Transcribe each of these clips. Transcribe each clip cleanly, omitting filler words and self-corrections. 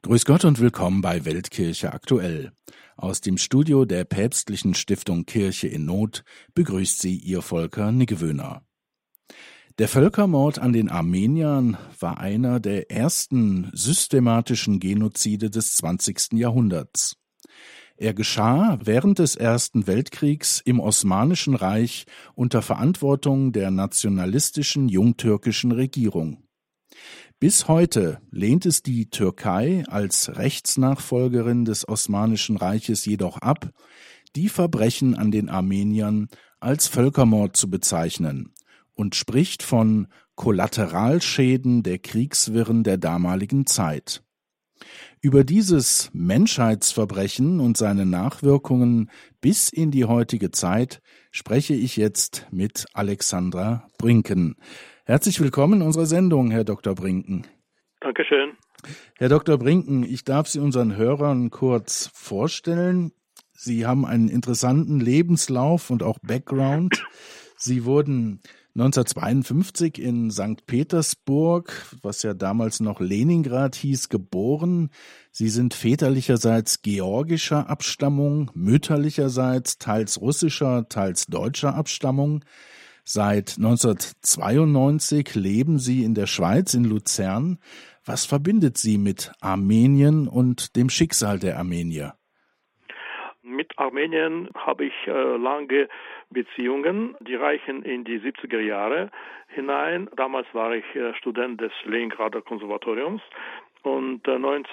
Grüß Gott und willkommen bei Weltkirche aktuell. Aus dem Studio der Päpstlichen Stiftung Kirche in Not begrüßt Sie Ihr Volker Niggewöhner. Der Völkermord an den Armeniern war einer der ersten systematischen Genozide des 20. Jahrhunderts. Er geschah während des Ersten Weltkriegs im Osmanischen Reich unter Verantwortung der nationalistischen jungtürkischen Regierung. Bis heute lehnt es die Türkei als Rechtsnachfolgerin des Osmanischen Reiches jedoch ab, die Verbrechen an den Armeniern als Völkermord zu bezeichnen und spricht von Kollateralschäden der Kriegswirren der damaligen Zeit. Über dieses Menschheitsverbrechen und seine Nachwirkungen bis in die heutige Zeit spreche ich jetzt mit Alexandra Brinken. Herzlich willkommen in unserer Sendung, Herr Dr. Brinken. Dankeschön. Herr Dr. Brinken, ich darf Sie unseren Hörern kurz vorstellen. Sie haben einen interessanten Lebenslauf und auch Background. Sie wurden 1952 in St. Petersburg, was ja damals noch Leningrad hieß, geboren. Sie sind väterlicherseits georgischer Abstammung, mütterlicherseits teils russischer, teils deutscher Abstammung. Seit 1992 leben Sie in der Schweiz, in Luzern. Was verbindet Sie mit Armenien und dem Schicksal der Armenier? Mit Armenien habe ich lange Beziehungen, die reichen in die 70er Jahre hinein. Damals war ich Student des Leningrader Konservatoriums. Und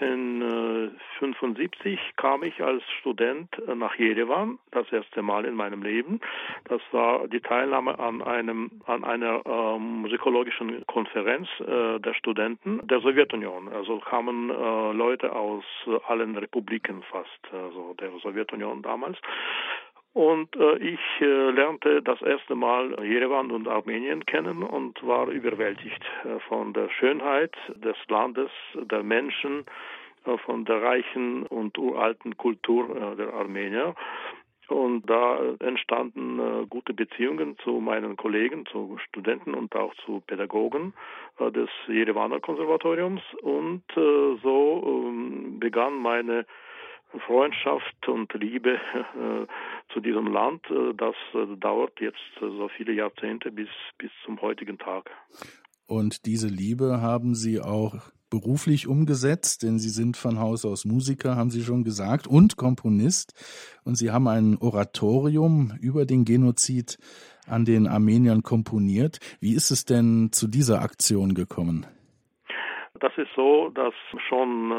1975 kam ich als Student nach Jerewan, das erste Mal in meinem Leben. Das war die Teilnahme an einer musikologischen Konferenz der Studenten der Sowjetunion. Also kamen Leute aus allen Republiken fast, also der Sowjetunion damals. Und ich lernte das erste Mal Jerewan und Armenien kennen und war überwältigt von der Schönheit des Landes, der Menschen, von der reichen und uralten Kultur der Armenier. Und da entstanden gute Beziehungen zu meinen Kollegen, zu Studenten und auch zu Pädagogen des Jerewaner Konservatoriums. Und so begann meine Freundschaft und Liebe zu diesem Land, das dauert jetzt so viele Jahrzehnte bis zum heutigen Tag. Und diese Liebe haben Sie auch beruflich umgesetzt, denn Sie sind von Haus aus Musiker, haben Sie schon gesagt, und Komponist. Und Sie haben ein Oratorium über den Genozid an den Armeniern komponiert. Wie ist es denn zu dieser Aktion gekommen? Das ist so, dass schon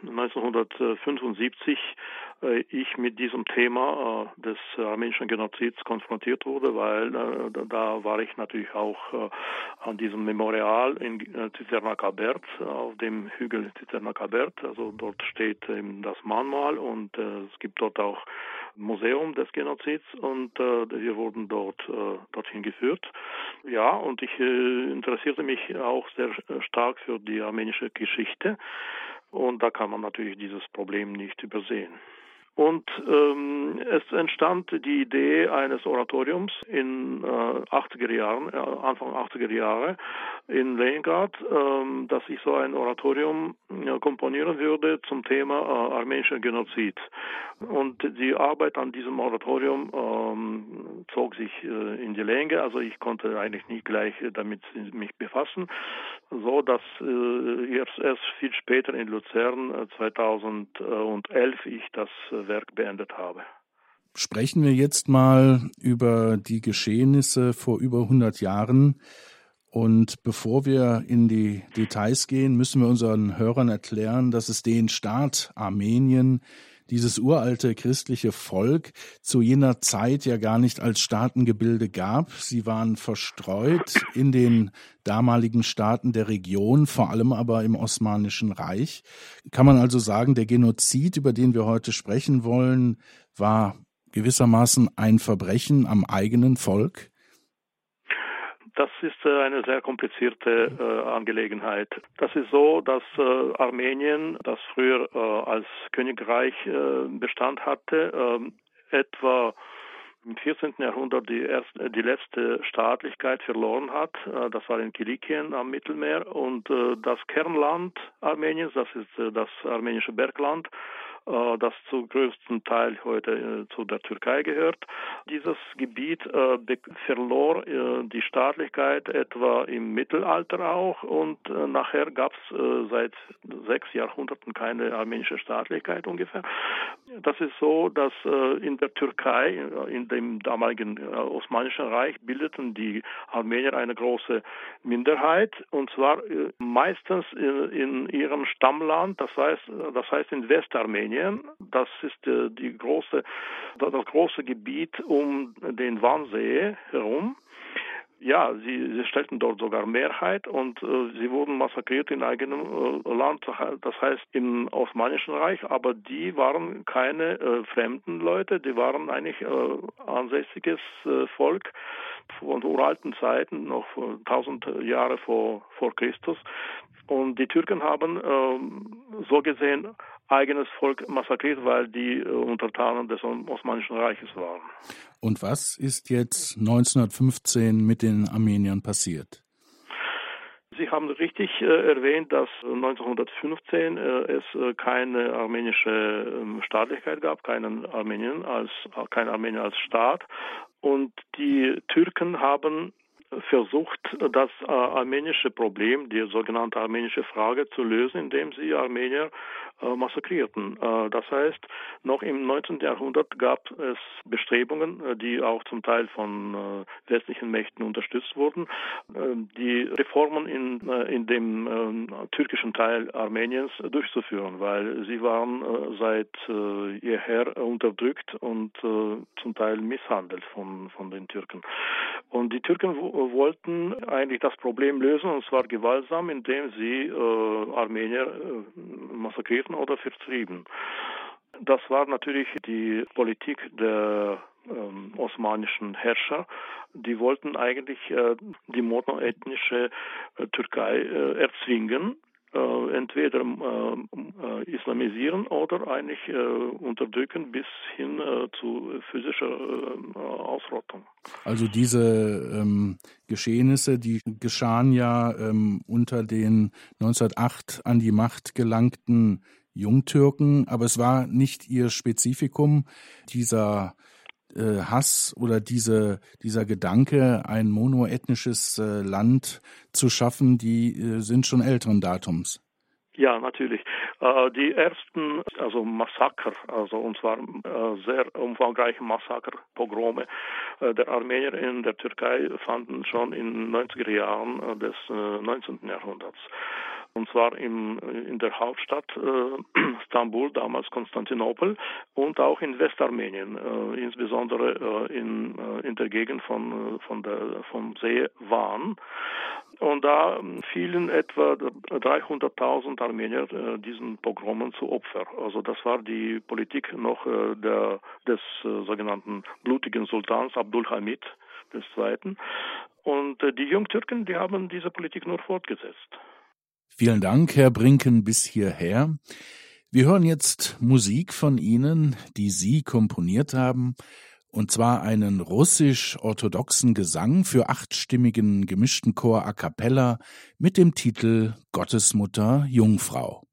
1975 ich mit diesem Thema des armenischen Genozids konfrontiert wurde, weil da war ich natürlich auch an diesem Memorial in Tsiternakabert, auf dem Hügel Tsiternakabert. Also dort steht eben das Mahnmal und es gibt dort auch Museum des Genozids und wir wurden dorthin geführt. Ja, und ich interessierte mich auch sehr stark für die armenische Geschichte und da kann man natürlich dieses Problem nicht übersehen. Und es entstand die Idee eines Oratoriums in 80er Jahren, Anfang 80er Jahre in Leningrad, dass ich so ein Oratorium komponieren würde zum Thema armenischer Genozid. Und die Arbeit an diesem Oratorium zog sich in die Länge, also ich konnte eigentlich nicht gleich damit mich befassen, so dass erst viel später in Luzern 2011 ich das Werk beendet habe. Sprechen wir jetzt mal über die Geschehnisse vor über 100 Jahren. Und bevor wir in die Details gehen, müssen wir unseren Hörern erklären, dass es den Staat Armenien, dieses uralte christliche Volk, zu jener Zeit ja gar nicht als Staatengebilde gab. Sie waren verstreut in den damaligen Staaten der Region, vor allem aber im Osmanischen Reich. Kann man also sagen, der Genozid, über den wir heute sprechen wollen, war gewissermaßen ein Verbrechen am eigenen Volk? Das ist eine sehr komplizierte Angelegenheit. Das ist so, dass Armenien, das früher als Königreich Bestand hatte, etwa im 14. Jahrhundert die letzte Staatlichkeit verloren hat. Das war in Kilikien am Mittelmeer. Und das Kernland Armeniens, das ist das armenische Bergland, das zum größten Teil heute zu der Türkei gehört. Dieses Gebiet verlor die Staatlichkeit etwa im Mittelalter auch und nachher gab es seit 6 Jahrhunderten keine armenische Staatlichkeit ungefähr. Das ist so, dass in der Türkei, in dem damaligen Osmanischen Reich, bildeten die Armenier eine große Minderheit und zwar meistens in ihrem Stammland, das heißt in Westarmenien. Das ist das große Gebiet um den Vansee herum. Ja, sie stellten dort sogar Mehrheit und sie wurden massakriert in eigenem Land, das heißt im Osmanischen Reich, aber die waren keine fremden Leute, die waren eigentlich ansässiges Volk von uralten Zeiten, noch 1000 Jahre vor Christus. Und die Türken haben so gesehen eigenes Volk massakriert, weil die Untertanen des Osmanischen Reiches waren. Und was ist jetzt 1915 mit den Armeniern passiert? Sie haben richtig erwähnt, dass 1915 es keine armenische Staatlichkeit gab, kein Armenien als Staat. Und die Türken haben versucht, das armenische Problem, die sogenannte armenische Frage, zu lösen, indem sie Armenier massakrierten. Das heißt, noch im 19. Jahrhundert gab es Bestrebungen, die auch zum Teil von westlichen Mächten unterstützt wurden, die Reformen in dem türkischen Teil Armeniens durchzuführen, weil sie waren seit jeher unterdrückt und zum Teil misshandelt von den Türken. Und die Türken wollten eigentlich das Problem lösen, und zwar gewaltsam, indem sie Armenier massakrierten oder vertrieben. Das war natürlich die Politik der osmanischen Herrscher. Die wollten eigentlich die monoethnische Türkei erzwingen, entweder islamisieren oder eigentlich unterdrücken bis hin zu physischer Ausrottung. Also diese Geschehnisse, die geschahen ja unter den 1908 an die Macht gelangten Jungtürken, aber es war nicht ihr Spezifikum, dieser Hass oder dieser Gedanke, ein monoethnisches Land zu schaffen, die sind schon älteren Datums. Ja, natürlich. Die ersten, Massaker, und zwar sehr umfangreiche Massaker, Pogrome der Armenier in der Türkei fanden schon in den 90er Jahren des 19. Jahrhunderts. Und zwar in der Hauptstadt Istanbul, damals Konstantinopel, und auch in Westarmenien, insbesondere in der Gegend vom See Van. Und da fielen etwa 300.000 Armenier diesen Pogromen zu Opfer. Also das war die Politik noch des sogenannten blutigen Sultans Abdülhamid II. Und die Jungtürken, die haben diese Politik nur fortgesetzt. Vielen Dank, Herr Brinken, bis hierher. Wir hören jetzt Musik von Ihnen, die Sie komponiert haben, und zwar einen russisch-orthodoxen Gesang für 8-stimmigen gemischten Chor a cappella mit dem Titel Gottesmutter Jungfrau.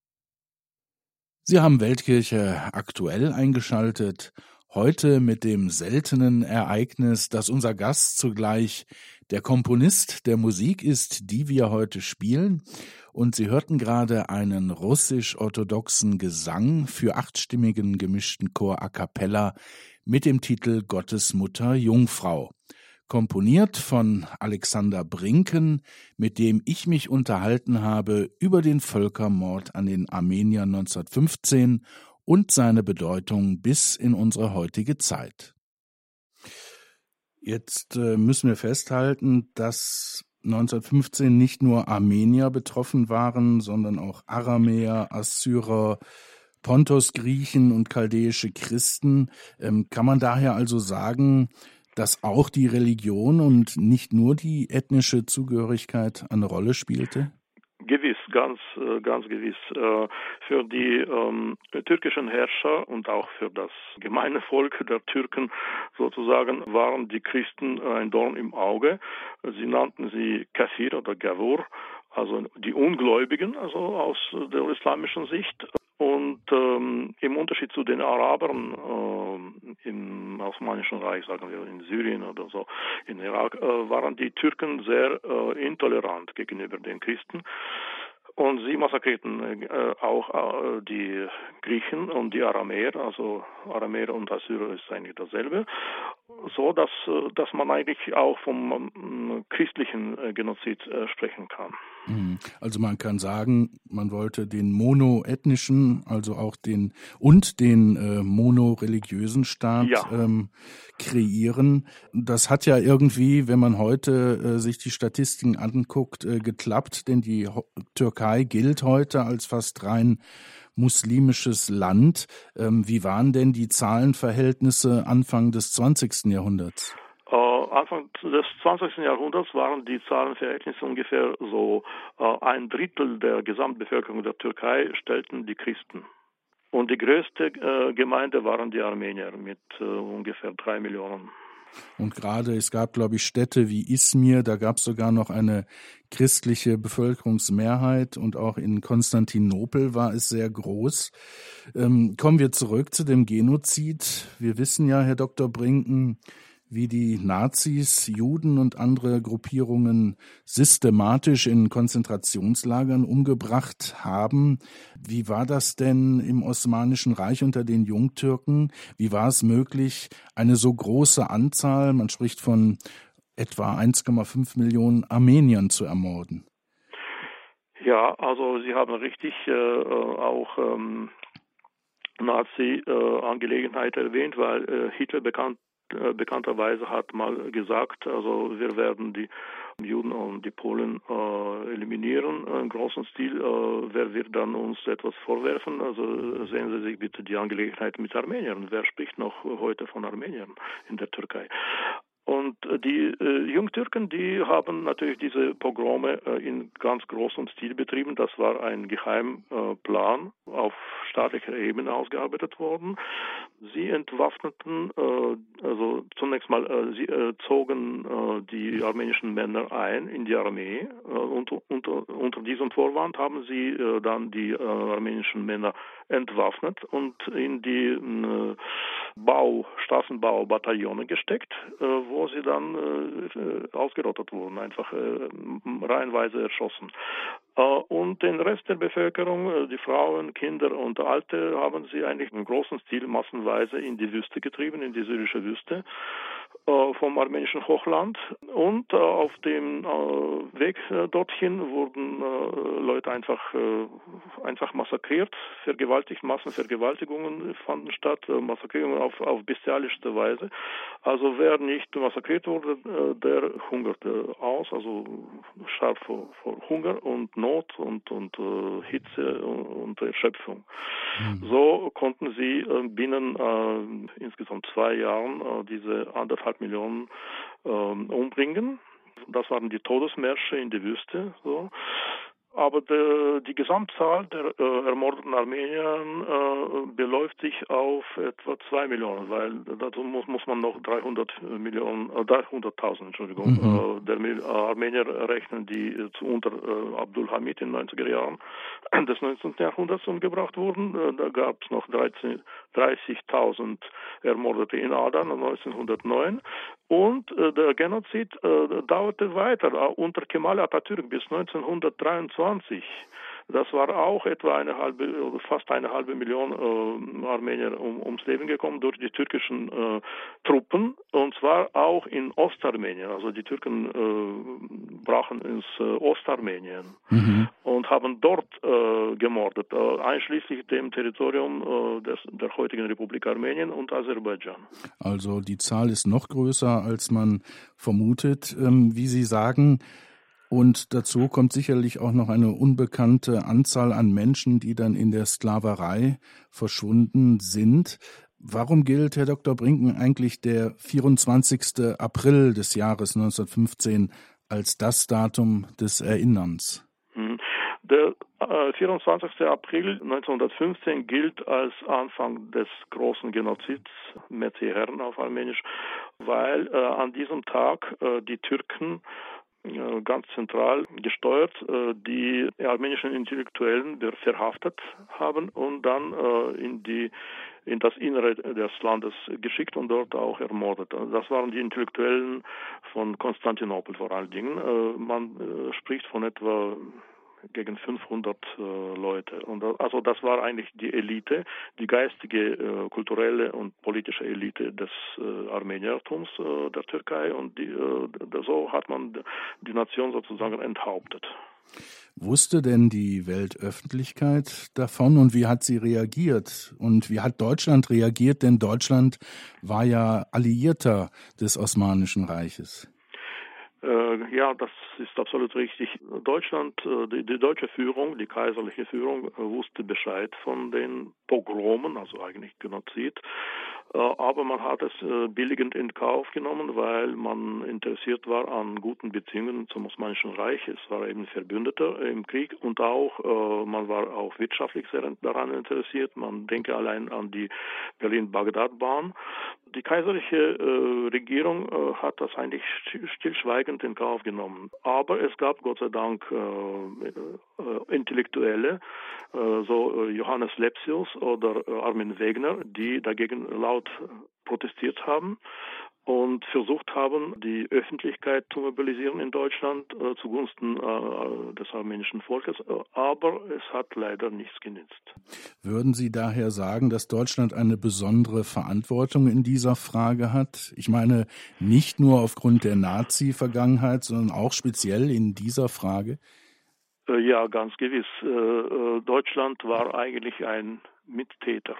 Sie haben Weltkirche aktuell eingeschaltet, heute mit dem seltenen Ereignis, dass unser Gast zugleich der Komponist der Musik ist, die wir heute spielen. Und Sie hörten gerade einen russisch-orthodoxen Gesang für 8-stimmigen gemischten Chor a cappella mit dem Titel Gottesmutter Jungfrau. Komponiert von Alexander Brinken, mit dem ich mich unterhalten habe über den Völkermord an den Armeniern 1915 und seine Bedeutung bis in unsere heutige Zeit. Jetzt müssen wir festhalten, dass 1915 nicht nur Armenier betroffen waren, sondern auch Aramäer, Assyrer, Pontos-Griechen und chaldäische Christen. Kann man daher also sagen, dass auch die Religion und nicht nur die ethnische Zugehörigkeit eine Rolle spielte? Gewiss, ganz gewiss. Für die türkischen Herrscher und auch für das gemeine Volk der Türken sozusagen waren die Christen ein Dorn im Auge. Sie nannten sie Kafir oder Gavur, also die Ungläubigen, also aus der islamischen Sicht. Und im Unterschied zu den Arabern im Osmanischen Reich, sagen wir in Syrien oder so, in Irak, waren die Türken sehr intolerant gegenüber den Christen. Und sie massakrierten auch die Griechen und die Aramäer, also Aramäer und Assyrer ist eigentlich dasselbe, so dass man eigentlich auch vom christlichen Genozid sprechen kann. Also man kann sagen, man wollte den monoethnischen, also auch den monoreligiösen Staat kreieren. Das hat ja irgendwie, wenn man heute sich die Statistiken anguckt, geklappt, denn die Türkei gilt heute als fast rein muslimisches Land. Wie waren denn die Zahlenverhältnisse Anfang des 20. Jahrhunderts? Anfang des 20. Jahrhunderts waren die Zahlenverhältnisse ungefähr so 1/3 der Gesamtbevölkerung der Türkei stellten die Christen. Und die größte Gemeinde waren die Armenier mit ungefähr 3 Millionen. Und gerade, es gab, glaube ich, Städte wie Izmir, da gab es sogar noch eine christliche Bevölkerungsmehrheit und auch in Konstantinopel war es sehr groß. Kommen wir zurück zu dem Genozid. Wir wissen ja, Herr Dr. Brinken, wie die Nazis Juden und andere Gruppierungen systematisch in Konzentrationslagern umgebracht haben. Wie war das denn im Osmanischen Reich unter den Jungtürken? Wie war es möglich, eine so große Anzahl, man spricht von etwa 1,5 Millionen Armeniern zu ermorden? Ja, also Sie haben richtig auch Nazi-Angelegenheit erwähnt, weil Hitler bekannterweise hat mal gesagt, also wir werden die Juden und die Polen eliminieren im großen Stil. Wer wird dann uns etwas vorwerfen? Also sehen Sie sich bitte die Angelegenheit mit Armeniern. Wer spricht noch heute von Armeniern in der Türkei? Und die Jungtürken, die haben natürlich diese Pogrome in ganz großem Stil betrieben. Das war ein Geheimplan auf staatlicher Ebene ausgearbeitet worden. Sie entwaffneten, also zunächst mal, sie zogen die armenischen Männer ein in die Armee. Unter diesem Vorwand haben sie dann die armenischen Männer entwaffnet und in die Straßenbaubataillone gesteckt, wo sie dann ausgerottet wurden, einfach reihenweise erschossen. Und den Rest der Bevölkerung, die Frauen, Kinder und Alte, haben sie eigentlich im großen Stil massenweise in die Wüste getrieben, in die syrische Wüste vom armenischen Hochland. Und auf dem Weg dorthin wurden Leute einfach massakriert, vergewaltigt, Massenvergewaltigungen fanden statt, Massakrierungen auf bestialischste Weise. Also wer nicht massakriert wurde, der hungerte aus, also starb vor Hunger und Not und Hitze und Erschöpfung. So konnten sie binnen insgesamt 2 Jahren diese 1,5 Millionen umbringen. Das waren die Todesmärsche in die Wüste. So. Aber die Gesamtzahl der ermordeten Armenier beläuft sich auf etwa 2 Millionen, weil dazu muss man noch 300.000 der Armenier rechnen, die unter Abdul Hamid in den 90er Jahren des 19. Jahrhunderts umgebracht wurden. Da gab es noch 30.000 Ermordete in Adan 1909. Und der Genozid dauerte weiter unter Kemal Atatürk bis 1923. Das war auch etwa fast eine halbe Million Armenier ums Leben gekommen durch die türkischen Truppen, und zwar auch in Ostarmenien. Also die Türken brachen ins Ostarmenien und haben dort gemordet, einschließlich dem Territorium der heutigen Republik Armenien und Aserbaidschan. Also die Zahl ist noch größer, als man vermutet, wie Sie sagen. Und dazu kommt sicherlich auch noch eine unbekannte Anzahl an Menschen, die dann in der Sklaverei verschwunden sind. Warum gilt, Herr Dr. Brinken, eigentlich der 24. April des Jahres 1915 als das Datum des Erinnerns? Der 24. April 1915 gilt als Anfang des großen Genozids, Metzi-Herren auf Armenisch, weil an diesem Tag die Türken ganz zentral gesteuert die armenischen Intellektuellen verhaftet haben und dann in das Innere des Landes geschickt und dort auch ermordet. Das waren die Intellektuellen von Konstantinopel vor allen Dingen. Man spricht von etwa gegen 500 Leute. Und also das war eigentlich die Elite, die geistige, kulturelle und politische Elite des Armeniertums der Türkei. Und so hat man die Nation sozusagen enthauptet. Wusste denn die Weltöffentlichkeit davon und wie hat sie reagiert? Und wie hat Deutschland reagiert? Denn Deutschland war ja Alliierter des Osmanischen Reiches. Ja, das ist absolut richtig. Deutschland, die deutsche Führung, die kaiserliche Führung, wusste Bescheid von den Pogromen, also eigentlich Genozid. Aber man hat es billigend in Kauf genommen, weil man interessiert war an guten Beziehungen zum Osmanischen Reich. Es war eben Verbündeter im Krieg und auch, man war auch wirtschaftlich sehr daran interessiert. Man denke allein an die Berlin-Bagdad-Bahn. Die kaiserliche Regierung hat das eigentlich stillschweigend in Kauf genommen. Aber es gab Gott sei Dank Intellektuelle, so Johannes Lepsius oder Armin Wegener, die dagegen laut protestiert haben und versucht haben, die Öffentlichkeit zu mobilisieren in Deutschland zugunsten des armenischen Volkes, aber es hat leider nichts genützt. Würden Sie daher sagen, dass Deutschland eine besondere Verantwortung in dieser Frage hat? Ich meine, nicht nur aufgrund der Nazi-Vergangenheit, sondern auch speziell in dieser Frage? Ja, ganz gewiss. Deutschland war eigentlich ein Mittäter,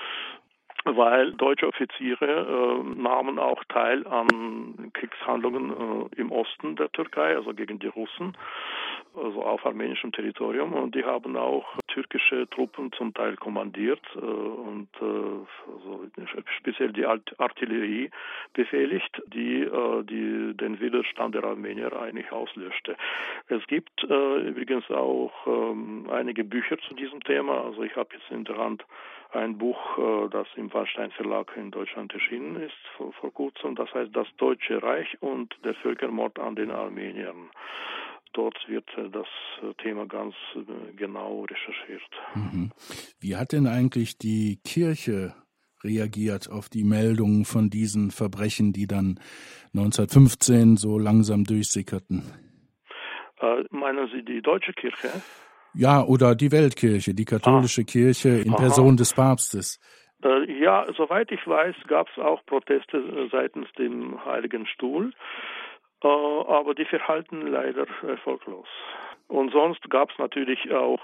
weil deutsche Offiziere nahmen auch teil an Kriegshandlungen im Osten der Türkei, also gegen die Russen, also auf armenischem Territorium. Und die haben auch türkische Truppen zum Teil kommandiert und also speziell die Artillerie befehligt, die den Widerstand der Armenier eigentlich auslöschte. Es gibt übrigens auch einige Bücher zu diesem Thema. Also ich habe jetzt in der Hand ein Buch, das im Wallstein Verlag in Deutschland erschienen ist vor kurzem. Das heißt Das Deutsche Reich und der Völkermord an den Armeniern. Dort wird das Thema ganz genau recherchiert. Wie hat denn eigentlich die Kirche reagiert auf die Meldungen von diesen Verbrechen, die dann 1915 so langsam durchsickerten? Meinen Sie die deutsche Kirche? Ja, oder die Weltkirche, die katholische Kirche in Person des Papstes. Ja, soweit ich weiß, gab es auch Proteste seitens dem Heiligen Stuhl, aber die verhalten leider erfolglos. Und sonst gab es natürlich auch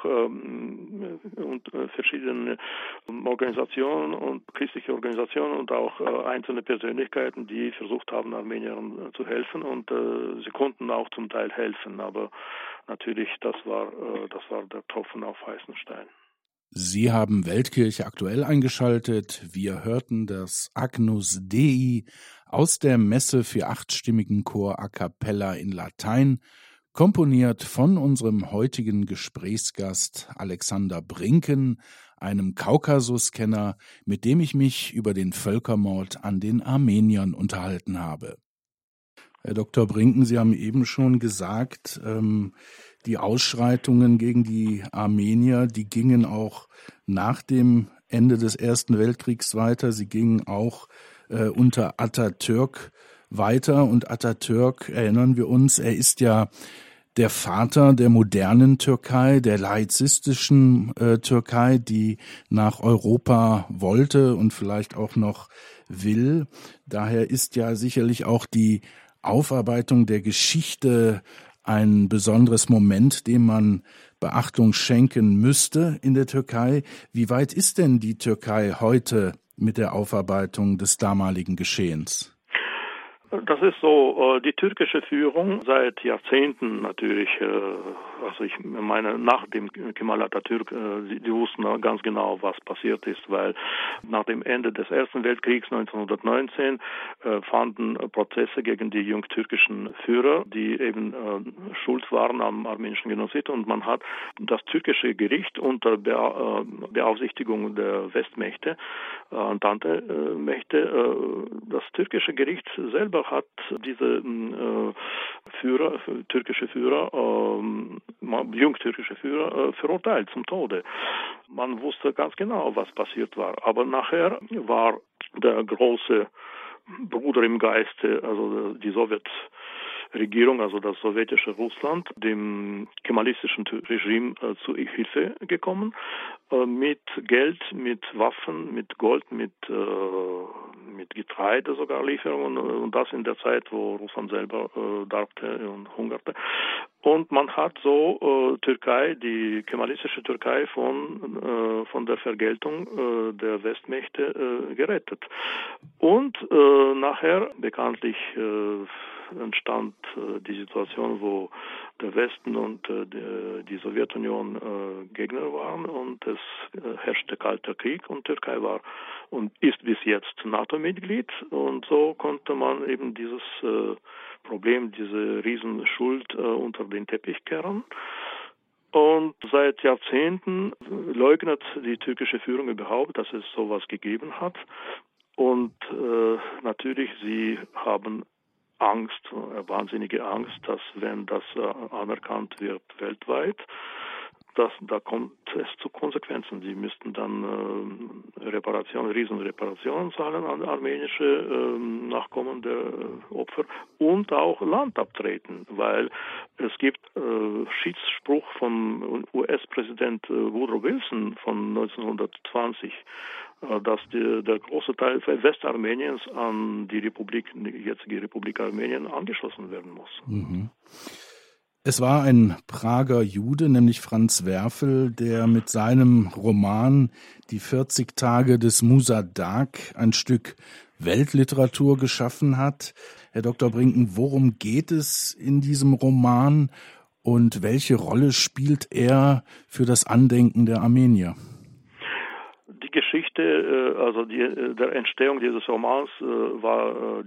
verschiedene Organisationen und christliche Organisationen und auch einzelne Persönlichkeiten, die versucht haben, Armeniern zu helfen und sie konnten auch zum Teil helfen, aber natürlich das war der Tropfen auf heißen Stein. Sie haben Weltkirche aktuell eingeschaltet. Wir hörten das Agnus Dei aus der Messe für achtstimmigen Chor a cappella in Latein, komponiert von unserem heutigen Gesprächsgast Alexander Brinken, einem Kaukasuskenner, mit dem ich mich über den Völkermord an den Armeniern unterhalten habe. Herr Dr. Brinken, Sie haben eben schon gesagt, die Ausschreitungen gegen die Armenier, die gingen auch nach dem Ende des Ersten Weltkriegs weiter. Sie gingen auch unter Atatürk weiter. Und Atatürk, erinnern wir uns, er ist ja der Vater der modernen Türkei, der laizistischen Türkei, die nach Europa wollte und vielleicht auch noch will. Daher ist ja sicherlich auch die Aufarbeitung der Geschichte ein besonderes Moment, dem man Beachtung schenken müsste in der Türkei. Wie weit ist denn die Türkei heute mit der Aufarbeitung des damaligen Geschehens? Das ist so, die türkische Führung seit Jahrzehnten natürlich, also ich meine nach dem Kemal Atatürk, die wussten ganz genau, was passiert ist, weil nach dem Ende des Ersten Weltkriegs 1919 fanden Prozesse gegen die jungtürkischen Führer, die eben schuld waren am armenischen Genozid, und man hat das türkische Gericht unter Beaufsichtigung der Westmächte, Entente-Mächte, das türkische Gericht selber hat diese türkische Führer, jungtürkische Führer, verurteilt zum Tode. Man wusste ganz genau, was passiert war. Aber nachher war der große Bruder im Geiste, also die Sowjetregierung, also das sowjetische Russland, dem kemalistischen Regime zu Hilfe gekommen, mit Geld, mit Waffen, mit Gold, mit Getreide sogar Lieferungen, und das in der Zeit, wo Russland selber darbte und hungerte. Und man hat so Türkei, die kemalistische Türkei von der Vergeltung der Westmächte gerettet. Und nachher bekanntlich entstand die Situation, wo der Westen und die Sowjetunion Gegner waren, und es herrschte Kalter Krieg, und Türkei war und ist bis jetzt NATO-Mitglied, und so konnte man eben dieses Problem, diese Riesenschuld unter den Teppich kehren. Und seit Jahrzehnten leugnet die türkische Führung überhaupt, dass es sowas gegeben hat. Und natürlich, sie haben Angst, wahnsinnige Angst, dass wenn das anerkannt wird weltweit, da kommt es zu Konsequenzen. Sie müssten dann Riesenreparationen zahlen an armenische Nachkommen der Opfer und auch Land abtreten, weil es gibt Schiedsspruch vom US-Präsident Woodrow Wilson von 1920, dass der große Teil Westarmeniens an die jetzige Republik Armenien angeschlossen werden muss. Mhm. Es war ein Prager Jude, nämlich Franz Werfel, der mit seinem Roman Die 40 Tage des Musa Dag ein Stück Weltliteratur geschaffen hat. Herr Dr. Brinken, worum geht es in diesem Roman und welche Rolle spielt er für das Andenken der Armenier? Die Geschichte, also der Entstehung dieses Romans war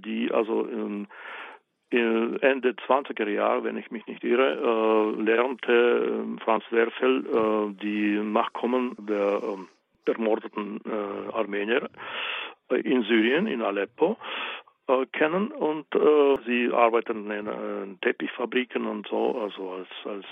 Ende 20er Jahre, wenn ich mich nicht irre, lernte Franz Werfel die Nachkommen der ermordeten Armenier in Syrien, in Aleppo, kennen, und sie arbeiten in Teppichfabriken und so, also als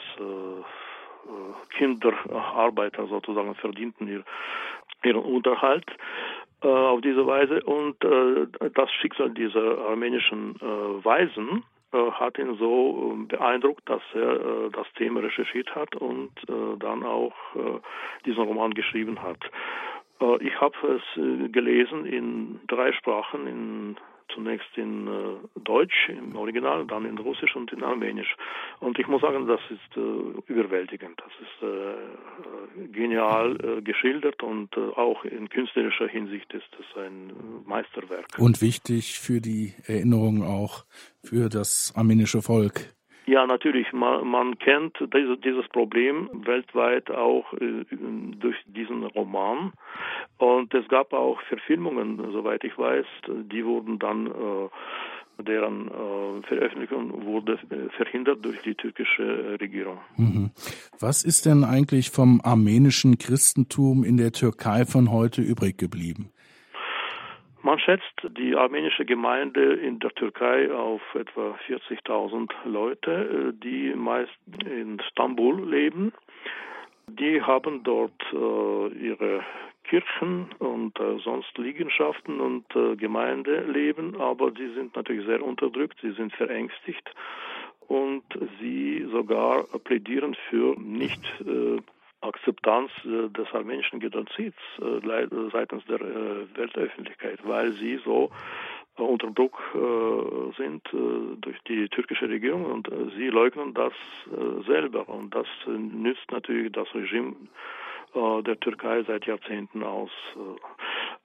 Kinderarbeiter sozusagen, verdienten ihren Unterhalt auf diese Weise, und das Schicksal dieser armenischen Waisen hat ihn so beeindruckt, dass er das Thema recherchiert hat und dann auch diesen Roman geschrieben hat. Ich habe es gelesen in 3 Sprachen, zunächst in Deutsch im Original, dann in Russisch und in Armenisch. Und ich muss sagen, das ist überwältigend. Das ist genial geschildert, und auch in künstlerischer Hinsicht ist es ein Meisterwerk. Und wichtig für die Erinnerung auch für das armenische Volk. Ja, natürlich. Man kennt dieses Problem weltweit auch durch diesen Roman. Und es gab auch Verfilmungen, soweit ich weiß, die wurden dann, deren Veröffentlichung wurde verhindert durch die türkische Regierung. Was ist denn eigentlich vom armenischen Christentum in der Türkei von heute übrig geblieben? Man schätzt die armenische Gemeinde in der Türkei auf etwa 40.000 Leute, die meist in Istanbul leben. Die haben dort ihre Kirchen und sonst Liegenschaften und Gemeindeleben, aber sie sind natürlich sehr unterdrückt, sie sind verängstigt, und sie sogar plädieren für nicht Akzeptanz des armenischen Genozids seitens der Weltöffentlichkeit, weil sie so unter Druck sind durch die türkische Regierung, und sie leugnen das selber, und das nützt natürlich das Regime der Türkei seit Jahrzehnten aus.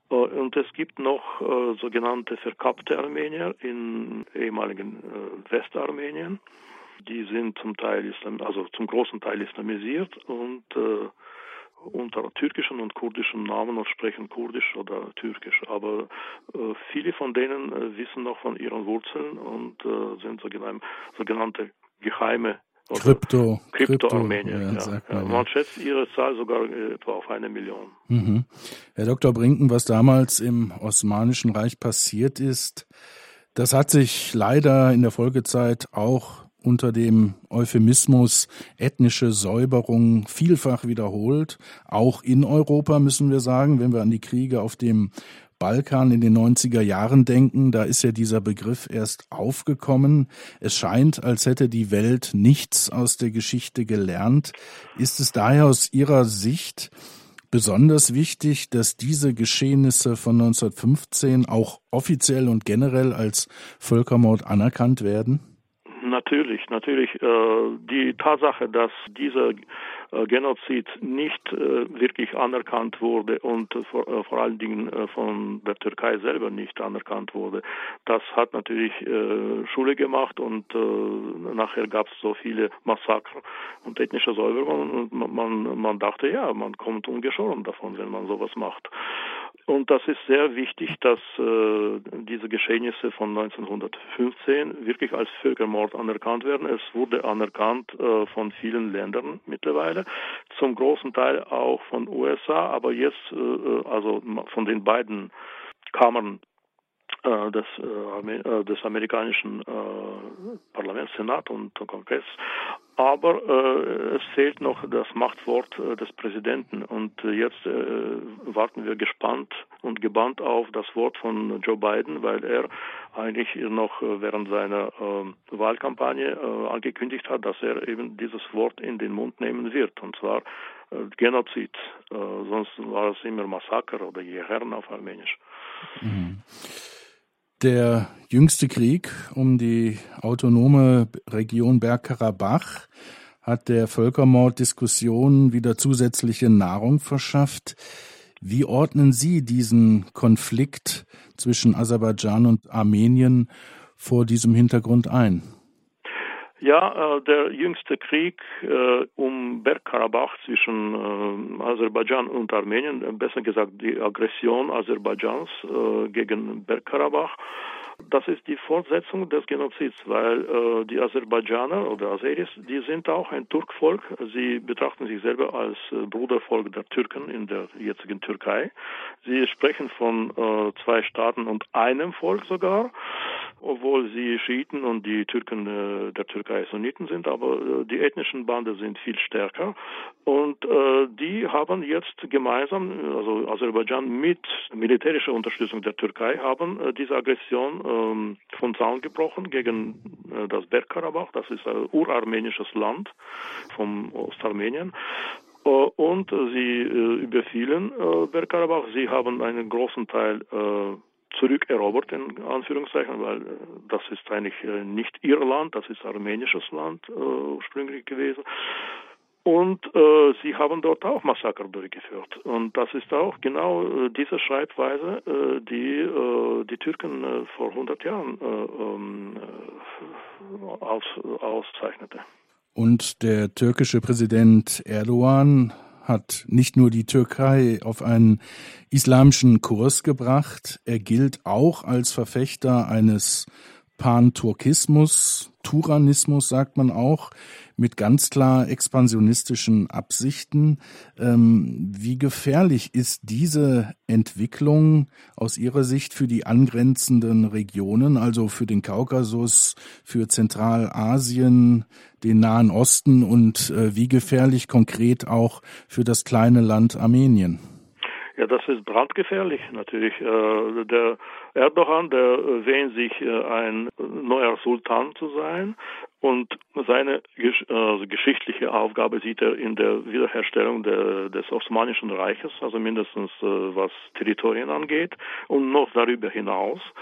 Und es gibt noch sogenannte verkappte Armenier in ehemaligen Westarmenien. Die sind zum großen Teil islamisiert und unter türkischen und kurdischen Namen und sprechen Kurdisch oder Türkisch. Aber viele von denen wissen noch von ihren Wurzeln und sind sogenannte geheime Krypto-Armenier. Man schätzt ihre Zahl sogar etwa auf 1 Million. Mhm. Herr Dr. Brinken, was damals im Osmanischen Reich passiert ist, das hat sich leider in der Folgezeit auch unter dem Euphemismus ethnische Säuberung vielfach wiederholt. Auch in Europa, müssen wir sagen, wenn wir an die Kriege auf dem Balkan in den 90er Jahren denken, da ist ja dieser Begriff erst aufgekommen. Es scheint, als hätte die Welt nichts aus der Geschichte gelernt. Ist es daher aus Ihrer Sicht besonders wichtig, dass diese Geschehnisse von 1915 auch offiziell und generell als Völkermord anerkannt werden? Natürlich. Die Tatsache, dass dieser Genozid nicht wirklich anerkannt wurde und vor allen Dingen von der Türkei selber nicht anerkannt wurde, das hat natürlich Schule gemacht und nachher gab es so viele Massaker und ethnische Säuberungen und man dachte, ja, man kommt ungeschoren davon, wenn man sowas macht. Und das ist sehr wichtig, dass diese Geschehnisse von 1915 wirklich als Völkermord anerkannt werden. Es wurde anerkannt von vielen Ländern mittlerweile, zum großen Teil auch von USA, aber jetzt also von den beiden Kammern des amerikanischen Parlaments, Senat und Kongress. Aber es fehlt noch das Machtwort des Präsidenten. Und jetzt warten wir gespannt und gebannt auf das Wort von Joe Biden, weil er eigentlich noch während seiner Wahlkampagne angekündigt hat, dass er eben dieses Wort in den Mund nehmen wird. Und zwar Genozid. Sonst war es immer Massaker oder Gehirn auf Armenisch. Mhm. Der jüngste Krieg um die autonome Region Bergkarabach hat der Völkermorddiskussion wieder zusätzliche Nahrung verschafft. Wie ordnen Sie diesen Konflikt zwischen Aserbaidschan und Armenien vor diesem Hintergrund ein? Ja, der jüngste Krieg um Bergkarabach zwischen Aserbaidschan und Armenien, besser gesagt die Aggression Aserbaidschans gegen Bergkarabach, das ist die Fortsetzung des Genozids, weil die Aserbaidschaner oder Aseris, die sind auch ein Turkvolk. Sie betrachten sich selber als Brudervolk der Türken in der jetzigen Türkei. Sie sprechen von 2 Staaten und einem Volk sogar, obwohl sie Schiiten und die Türken der Türkei Sunniten sind, aber die ethnischen Bande sind viel stärker. Und die haben jetzt gemeinsam, also Aserbaidschan mit militärischer Unterstützung der Türkei, haben diese Aggression von Zaun gebrochen gegen das Bergkarabach. Das ist ein urarmenisches Land vom Ostarmenien. Und sie überfielen Bergkarabach. Sie haben einen großen Teil zurückerobert, in Anführungszeichen, weil das ist eigentlich nicht ihr Land, das ist armenisches Land ursprünglich gewesen. Und sie haben dort auch Massaker durchgeführt. Und das ist auch genau diese Schreibweise, die Türken vor 100 Jahren auszeichnete. Und der türkische Präsident Erdogan hat nicht nur die Türkei auf einen islamischen Kurs gebracht, er gilt auch als Verfechter eines Panturkismus, Turanismus sagt man auch, mit ganz klar expansionistischen Absichten. Wie gefährlich ist diese Entwicklung aus Ihrer Sicht für die angrenzenden Regionen, also für den Kaukasus, für Zentralasien, den Nahen Osten und wie gefährlich konkret auch für das kleine Land Armenien? Ja, das ist brandgefährlich natürlich. Der Erdogan, der wähnt sich ein neuer Sultan zu sein und seine geschichtliche Aufgabe sieht er in der Wiederherstellung des Osmanischen Reiches, also mindestens was Territorien angeht und noch darüber hinaus.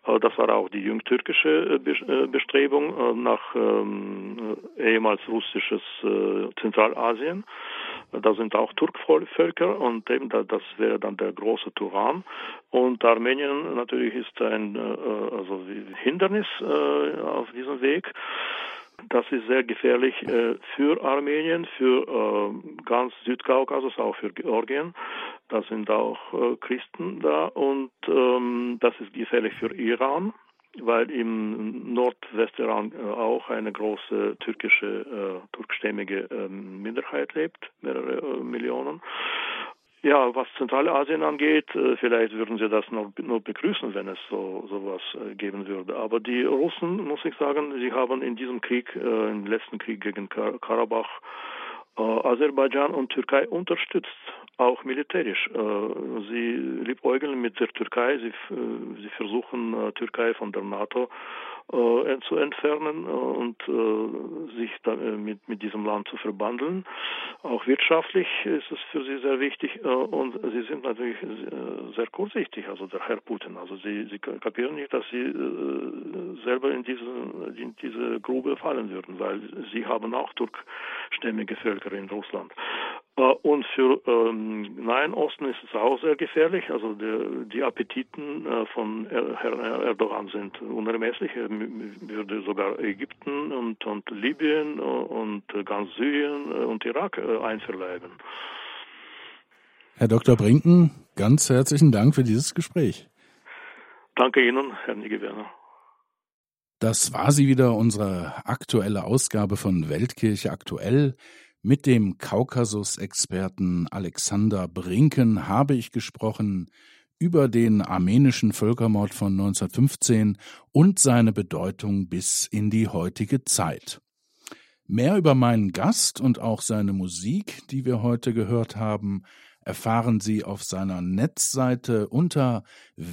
Das war auch die jungtürkische Bestrebung nach ehemals russisches Zentralasien. Da sind auch Turkvölker und eben das wäre dann der große Turan. Und Armenien natürlich ist ein Hindernis auf diesem Weg. Das ist sehr gefährlich für Armenien, für ganz Südkaukasus, auch für Georgien. Da sind auch Christen da und das ist gefährlich für Iran, weil im Nordwestiran auch eine große turkstämmige Minderheit lebt, mehrere Millionen. Ja, was Zentralasien angeht, vielleicht würden sie das nur begrüßen, wenn es sowas geben würde. Aber die Russen, muss ich sagen, sie haben in diesem Krieg, im letzten Krieg gegen Karabach, Aserbaidschan und Türkei unterstützt, auch militärisch. Sie liebäugeln mit der Türkei, sie versuchen Türkei von der NATO zu entfernen und sich dann mit diesem Land zu verbandeln. Auch wirtschaftlich ist es für sie sehr wichtig und sie sind natürlich sehr kurzsichtig, also der Herr Putin. Also sie kapieren nicht, dass sie selber in diese Grube fallen würden, weil sie haben auch turkstämmige Völker in Russland. Und für Nahen Osten ist es auch sehr gefährlich. Also die Appetiten von Herrn Erdogan sind unermesslich. Er würde sogar Ägypten und Libyen und ganz Syrien und Irak einverleiben. Herr Dr. Brinken, ganz herzlichen Dank für dieses Gespräch. Danke Ihnen, Herr Nigewerner. Das war sie wieder, unsere aktuelle Ausgabe von Weltkirche aktuell. Mit dem Kaukasus-Experten Alexander Brinken habe ich gesprochen über den armenischen Völkermord von 1915 und seine Bedeutung bis in die heutige Zeit. Mehr über meinen Gast und auch seine Musik, die wir heute gehört haben, erfahren Sie auf seiner Netzseite unter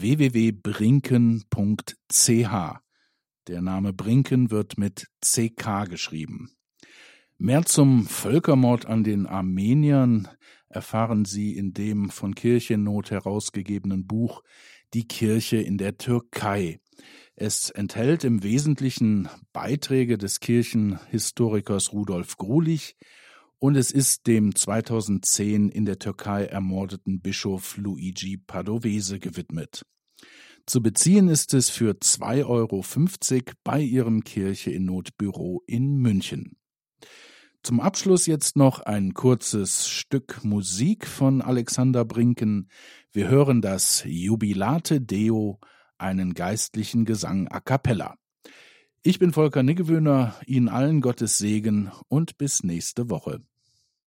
www.brinken.ch. Der Name Brinken wird mit CK geschrieben. Mehr zum Völkermord an den Armeniern erfahren Sie in dem von Kirche in Not herausgegebenen Buch Die Kirche in der Türkei. Es enthält im Wesentlichen Beiträge des Kirchenhistorikers Rudolf Grulich und es ist dem 2010 in der Türkei ermordeten Bischof Luigi Padovese gewidmet. Zu beziehen ist es für 2,50 € bei Ihrem Kirche in Not Büro in München. Zum Abschluss jetzt noch ein kurzes Stück Musik von Alexander Brinken. Wir hören das Jubilate Deo, einen geistlichen Gesang a cappella. Ich bin Volker Niggewöhner, Ihnen allen Gottes Segen und bis nächste Woche.